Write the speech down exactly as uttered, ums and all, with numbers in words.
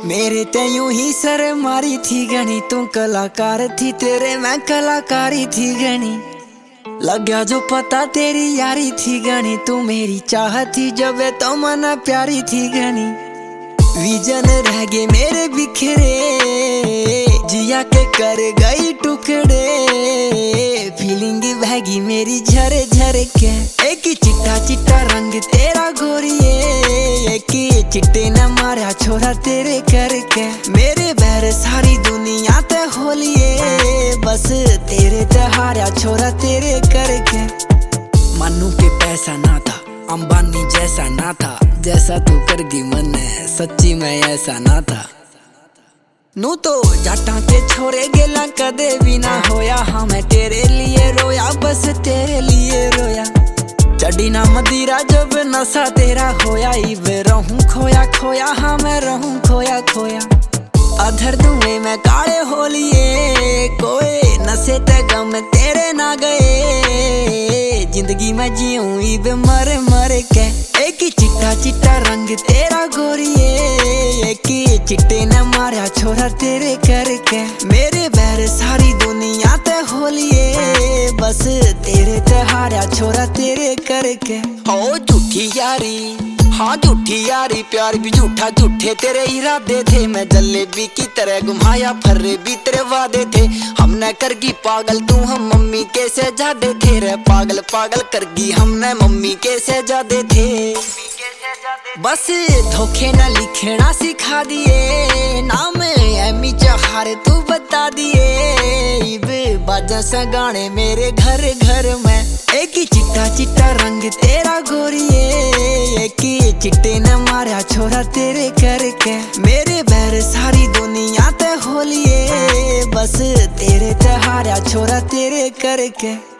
मेरे ते यूं ही सर मारी थी गणी, तू कलाकार थी तेरे मैं कलाकारी थी गणी। लग गया जो पता तेरी यारी थी गणी, तू मेरी चाह थी जब तो मन प्यारी थी गणी। विजन रह गए मेरे बिखरे, जिया के कर गई टुकड़े। फीलिंग बहगी मेरी झरे झरे के, एक ही चिट्टा चिट्टा रंग तेरा गोरिए, एक ही चिट्टे न मारा छोरा तेरे करके। मेरे बहर सारी दुनिया ते होलिए, बस तेरे ते हारा छोरा तेरे करके। मानू के पैसा ना था, अंबानी जैसा ना था, जैसा तू करगी मन सच्ची मैं ऐसा ना था। नू तो जाटा के छोरे गेला कदे भी ना होया, हाँ मैं तेरे लिए रोया बस तेरे लिए रोया। चढ़ी ना मदिरा जब नशा तेरा होया, इब रहूं खोया खोया, हाँ मैं रहूं खोया खोया। अधर धुएं में काले होलिए, कोई नशे ते गम तेरे ना गए। जिंदगी में जीऊं इब मर मर के, एक ही चिट्टा चिट्टा रंग तेरा गोरिए, एक ही चिट्टे ने मारा छोरा तेरे करके। मेरे बैर सारी दुनिया ते होलिए, बस तेरे ते हारा छोरा तेरे करके। हो झूठी यारी, हाँ झूठी यारी, प्यार भी झूठा, झूठे तेरे इरादे थे। मैं जलेबी की तरह घुमाया फर्रे भी तेरे वादे थे। हमने करगी पागल तू हम मम्मी कैसे जादे थे रे, पागल पागल करगी हमने मम्मी कैसे जादे थे। बस धोखे न लिखना सिखा दिए, नाम एमी चाहार तू बता दिए। इब बाजा सा गाने मेरे घर घर में, एक ही चिट्टा चिट्टा रंग तेरा गोरिए, एक ही चिट्टे न मारा छोरा तेरे करके। मेरे बैर सारी दुनिया ते होलिए, बस तेरे ते हारा छोरा तेरे करके।